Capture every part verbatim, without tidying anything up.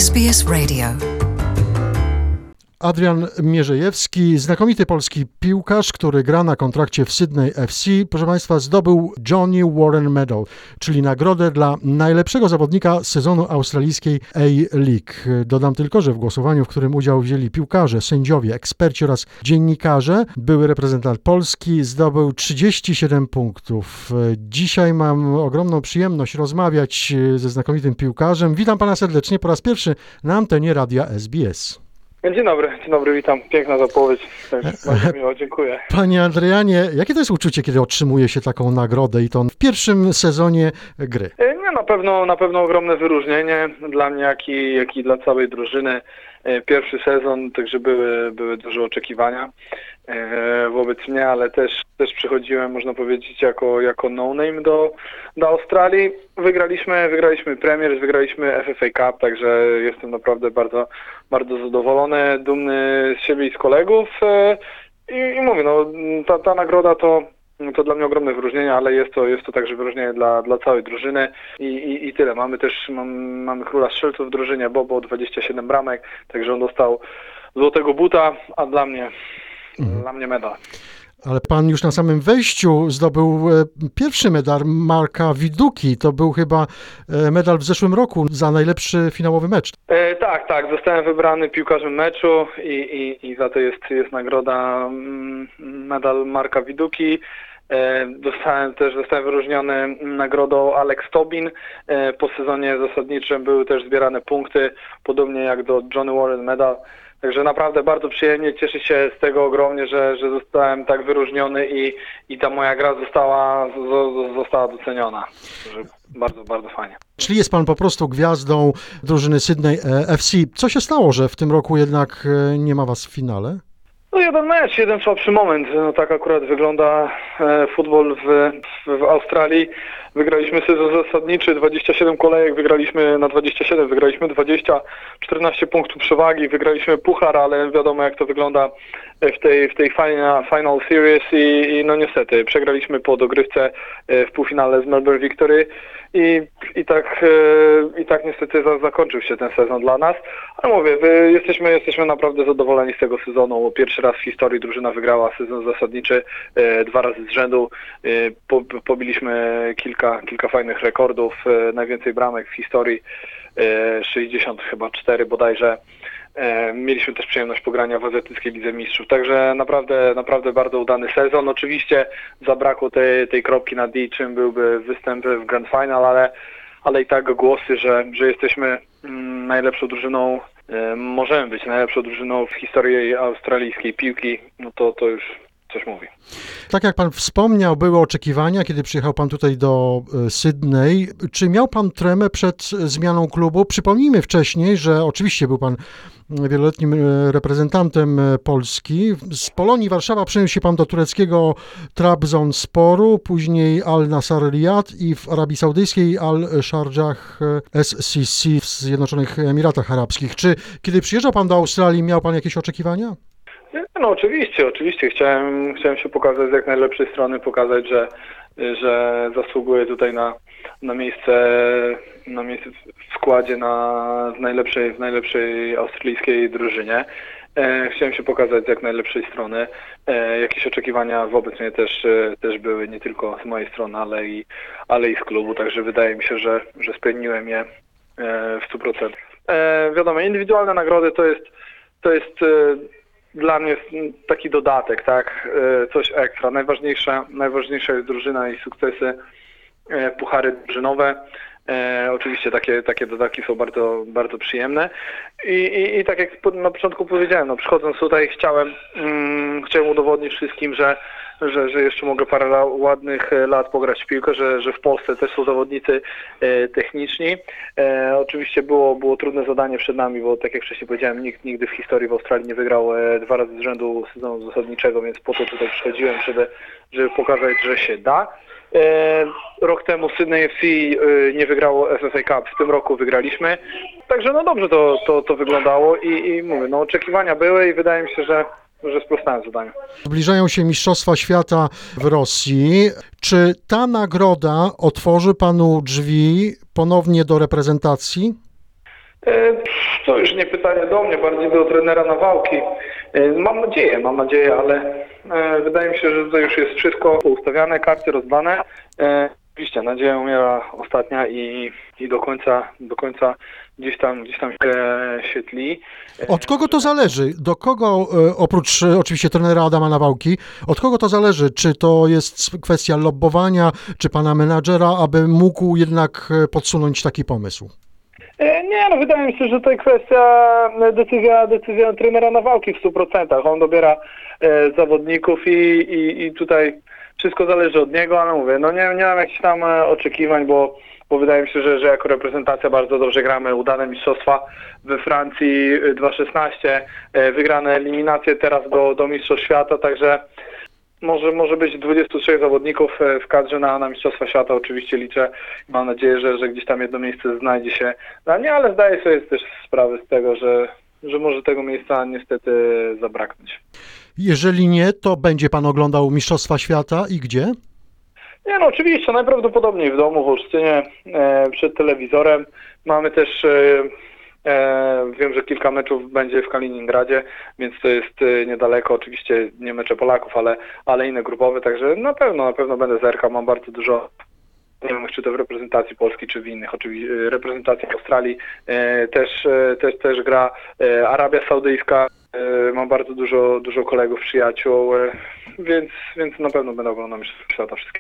S B S Radio. Adrian Mierzejewski, znakomity polski piłkarz, który gra na kontrakcie w Sydney F C, proszę Państwa, zdobył Johnny Warren Medal, czyli nagrodę dla najlepszego zawodnika sezonu australijskiej A-League. Dodam tylko, że w głosowaniu, w którym udział wzięli piłkarze, sędziowie, eksperci oraz dziennikarze, były reprezentant Polski zdobył trzydzieści siedem punktów. Dzisiaj mam ogromną przyjemność rozmawiać ze znakomitym piłkarzem. Witam Pana serdecznie po raz pierwszy na antenie Radia S B S. Dzień dobry, dzień dobry, witam. Piękna zapowiedź. Bardzo miło, dziękuję. Panie Adrianie, jakie to jest uczucie, kiedy otrzymuje się taką nagrodę i to w pierwszym sezonie gry? Nie, na pewno, na pewno ogromne wyróżnienie dla mnie, jak i, jak i dla całej drużyny. Pierwszy sezon, także były, były duże oczekiwania wobec mnie, ale też, też przychodziłem, można powiedzieć, jako, jako no-name do, do Australii. Wygraliśmy, wygraliśmy Premier, wygraliśmy F F A Cup, także jestem naprawdę bardzo, bardzo zadowolony, dumny z siebie i z kolegów. I, i mówię, no, ta, ta nagroda to to dla mnie ogromne wyróżnienie, ale jest to, jest to także wyróżnienie dla, dla całej drużyny i, i, i tyle. Mamy też mam, mamy króla strzelców w drużynie, Bobo, dwadzieścia siedem bramek, także on dostał złotego buta, a dla mnie, mhm. dla mnie medal. Ale pan już na samym wejściu zdobył pierwszy medal Marka Viduki. To był chyba medal w zeszłym roku za najlepszy finałowy mecz. E, tak, tak. Zostałem wybrany piłkarzem meczu i, i, i za to jest, jest nagroda medal Marka Viduki. Dostałem też, zostałem wyróżniony nagrodą Alex Tobin. Po sezonie zasadniczym były też zbierane punkty, podobnie jak do Johnny Warren Medal. Także naprawdę bardzo przyjemnie, cieszę się z tego ogromnie, że, że zostałem tak wyróżniony i, i ta moja gra została, została doceniona. Także bardzo, bardzo fajnie. Czyli jest pan po prostu gwiazdą drużyny Sydney F C. Co się stało, że w tym roku jednak nie ma was w finale? No jeden mecz, jeden słabszy moment. No tak akurat wygląda e, futbol w, w, w Australii. Wygraliśmy sezon zasadniczy, dwadzieścia siedem kolejek, wygraliśmy na dwadzieścia siedem, wygraliśmy dwadzieścia, czternaście punktów przewagi, wygraliśmy puchar, ale wiadomo jak to wygląda w tej, w tej final, final series i, i no niestety przegraliśmy po dogrywce w półfinale z Melbourne Victory i, i, tak, i tak niestety zakończył się ten sezon dla nas. Ale mówię, jesteśmy, jesteśmy naprawdę zadowoleni z tego sezonu. Pierwszy raz w historii drużyna wygrała sezon zasadniczy dwa razy z rzędu. Po, pobiliśmy kilka, kilka fajnych rekordów, najwięcej bramek w historii, sześćdziesiąt chyba cztery bodajże. Mieliśmy też przyjemność pogrania w azjatyckiej Lidze Mistrzów, także naprawdę, naprawdę bardzo udany sezon. Oczywiście zabrakło tej, tej kropki na D, czym byłby występ w Grand Final, ale, ale i tak głosy, że, że jesteśmy najlepszą drużyną, możemy być najlepszą drużyną w historii australijskiej piłki, no to, to już coś mówi. Tak jak pan wspomniał, były oczekiwania, kiedy przyjechał pan tutaj do Sydney. Czy miał pan tremę przed zmianą klubu? Przypomnijmy wcześniej, że oczywiście był pan wieloletnim reprezentantem Polski. Z Polonii Warszawa przeniósł się pan do tureckiego Trabzonsporu, później Al Nassr Riyad i w Arabii Saudyjskiej Al Sharjah S C C w Zjednoczonych Emiratach Arabskich. Czy kiedy przyjeżdżał pan do Australii, miał pan jakieś oczekiwania? No oczywiście, oczywiście. Chciałem, chciałem się pokazać z jak najlepszej strony, pokazać, że, że zasługuję tutaj na, na miejsce na miejsce w składzie na, w, najlepszej, w najlepszej australijskiej drużynie. E, chciałem się pokazać z jak najlepszej strony. E, jakieś oczekiwania wobec mnie też, e, też były, nie tylko z mojej strony, ale i, ale i z klubu, także wydaje mi się, że, że spełniłem je e, w stu procentach. E, wiadomo, indywidualne nagrody to jest, to jest e, dla mnie taki dodatek, tak, coś ekstra. Najważniejsza, najważniejsza jest drużyna i sukcesy, puchary drużynowe. E, oczywiście takie, takie dodatki są bardzo, bardzo przyjemne. I, i, i tak jak na początku powiedziałem, no, przychodząc tutaj chciałem, mm, chciałem udowodnić wszystkim, że, że, że jeszcze mogę parę ładnych lat pograć w piłkę, że, że w Polsce też są zawodnicy e, techniczni. E, oczywiście było, było trudne zadanie przed nami, bo tak jak wcześniej powiedziałem, nikt nigdy w historii w Australii nie wygrał e, dwa razy z rzędu sezonu zasadniczego, więc po to tutaj przychodziłem, żeby, żeby pokazać, że się da. E, rok temu Sydney F C e, nie wygrało F F A Cup, w tym roku wygraliśmy. Także no dobrze to, to, to wyglądało i, i mówię, no oczekiwania były i wydaje mi się, że, że sprostałem zadaniu. Zbliżają się Mistrzostwa Świata w Rosji. Czy ta nagroda otworzy panu drzwi ponownie do reprezentacji? E, To już nie pytanie do mnie, bardziej do trenera Nawałki. Mam nadzieję, mam nadzieję, ale wydaje mi się, że tutaj już jest wszystko ustawiane, karty rozdane. Oczywiście nadzieja umiera ostatnia i, i do końca, do końca gdzieś tam, gdzieś tam się świetli. Od kogo to zależy? Do kogo, e, oprócz e, oczywiście trenera Adama Nawałki, od kogo to zależy? Czy to jest kwestia lobbowania, czy pana menadżera, aby mógł jednak e, podsunąć taki pomysł? Nie, no wydaje mi się, że to jest kwestia, decyzja, decyzja trenera Nawałki w stu procentach. On dobiera e, zawodników i, i, i tutaj wszystko zależy od niego, ale mówię, no nie, nie mam jakichś tam e, oczekiwań, bo, bo wydaje mi się, że, że jako reprezentacja bardzo dobrze gramy, udane mistrzostwa we Francji dwa szesnaście, e, wygrane eliminacje teraz do, do Mistrzostw Świata, także Może, może być dwudziestu trzech zawodników w kadrze na, na Mistrzostwa Świata. Oczywiście liczę i mam nadzieję, że, że gdzieś tam jedno miejsce znajdzie się dla mnie, ale zdaję sobie też sprawę z tego, że, że może tego miejsca niestety zabraknąć. Jeżeli nie, to będzie pan oglądał Mistrzostwa Świata i gdzie? Nie, no oczywiście, najprawdopodobniej w domu, w Olsztynie, e, przed telewizorem. Mamy też... E, E, wiem, że kilka meczów będzie w Kaliningradzie, więc to jest e, niedaleko, oczywiście nie mecze Polaków, ale, ale inne grupowe, także na pewno, na pewno będę zerkał, mam bardzo dużo, nie wiem, czy to w reprezentacji Polski, czy w innych, oczywiście reprezentacji Australii e, też, e, też, też gra, e, Arabia Saudyjska, e, mam bardzo dużo, dużo kolegów, przyjaciół, e, więc, więc na pewno będę oglądał Mistrzostwa Świata wszystkie.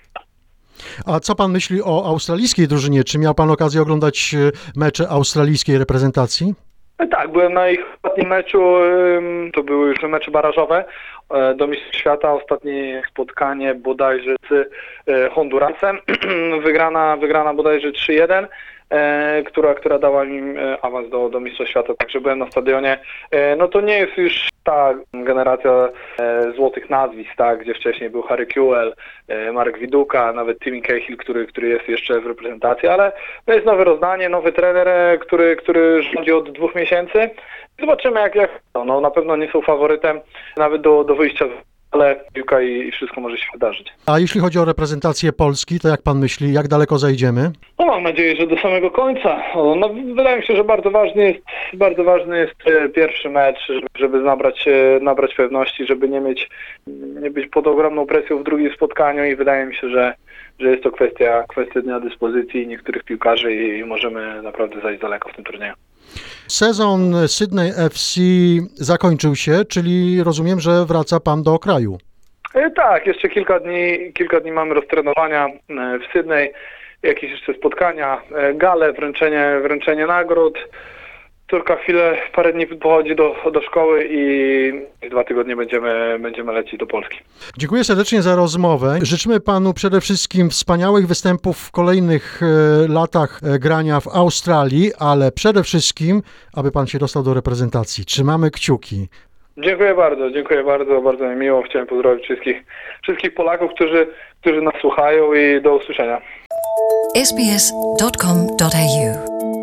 A co pan myśli o australijskiej drużynie? Czy miał pan okazję oglądać mecze australijskiej reprezentacji? Tak, byłem na ich ostatnim meczu, to były już mecze barażowe do Mistrzostw Świata, ostatnie spotkanie bodajże z Hondurasem, wygrana, wygrana bodajże trzy jeden. Która, która dała im awans do, do Mistrzostw Świata, także byłem na stadionie. No to nie jest już ta generacja złotych nazwisk, tak, gdzie wcześniej był Harry Kewell, Mark Widuka, nawet Timmy Cahill, który, który jest jeszcze w reprezentacji, ale to jest nowe rozdanie, nowy trener, który, który rządzi od dwóch miesięcy. Zobaczymy jak, jak no na pewno nie są faworytem nawet do, do wyjścia, ale piłka i, i wszystko może się wydarzyć. A jeśli chodzi o reprezentację Polski, to jak pan myśli, jak daleko zajdziemy? No mam nadzieję, że do samego końca. No, wydaje mi się, że bardzo ważny jest, bardzo ważny jest pierwszy mecz, żeby nabrać, nabrać pewności, żeby nie mieć, nie być pod ogromną presją w drugim spotkaniu i wydaje mi się, że, że jest to kwestia, kwestia dnia dyspozycji niektórych piłkarzy i, i możemy naprawdę zajść daleko w tym turnieju. Sezon Sydney F C zakończył się, czyli rozumiem, że wraca pan do kraju. Tak, jeszcze kilka dni, kilka dni mamy roztrenowania w Sydney, jakieś jeszcze spotkania, gale, wręczenie, wręczenie nagród. Córka chwilę, parę dni pochodzi do, do szkoły i dwa tygodnie będziemy, będziemy lecieć do Polski. Dziękuję serdecznie za rozmowę. Życzymy panu przede wszystkim wspaniałych występów w kolejnych e, latach e, grania w Australii, ale przede wszystkim, aby pan się dostał do reprezentacji. Trzymamy kciuki. Dziękuję bardzo, dziękuję bardzo, bardzo mi miło. Chciałem pozdrowić wszystkich, wszystkich Polaków, którzy, którzy nas słuchają i do usłyszenia. s b s dot com dot a u